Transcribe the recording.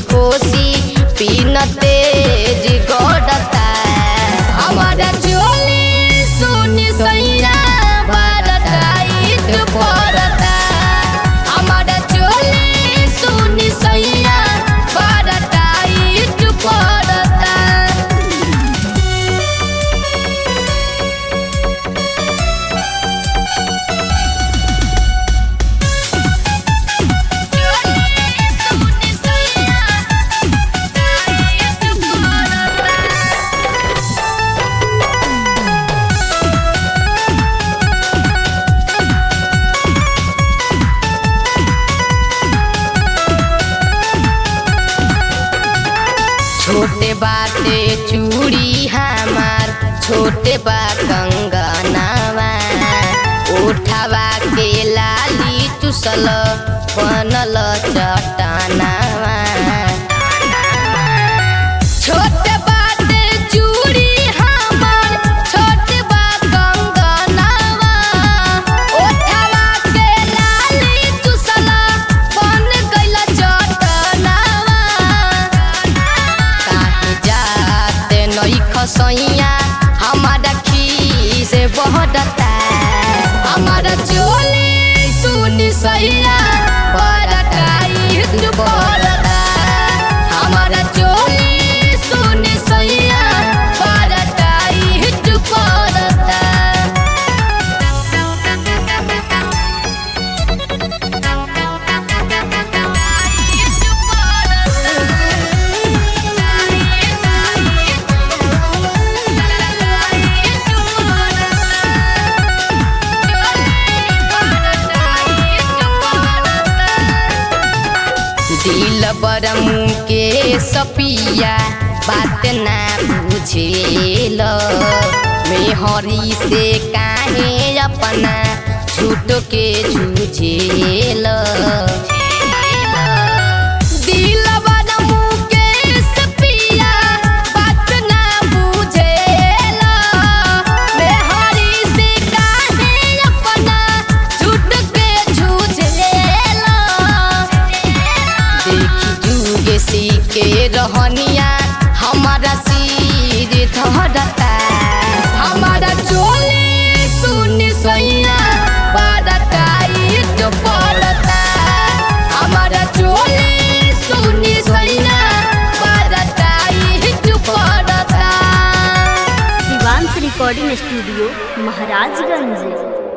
कोसी pin तेज गड़ता हमारा चोली सुनी सैया बड़ा टाइट पड़ता हमारा चोली सुनी सैया बड़ा टाइट पड़ता। छोटे बाटे चूड़ी हमार छोटे बा कंगनावा उठावा के लाली चुसल बनल चटनावा। छोटे बाटे चूड़ी हमार छोटे बा कंगनावा उठावा के लाली चुसल बन गइल चटनावा। सैया हमारा खी से बहता हमारा चोली सुनी सैया बड़ा टाइट पड़ता हमारा चोली सुनी सैया बड़ा टाइट पड़ता। दिल बरम के सपिया बात ना बुझेल मेहरी से काहे अपना झूठ के झूझेल। दिल बरम के सपिया बात ना बुझेल मेहरी से काहे अपना झूठ के झूझेल। देखी के रहनिया हमारा सिर धरता हमारा चोली सुनी सैया बड़ा टाइट पड़ता हमारा चोली सुनी सैया बड़ा टाइट पड़ता। Shivansh recording studio Maharajganj.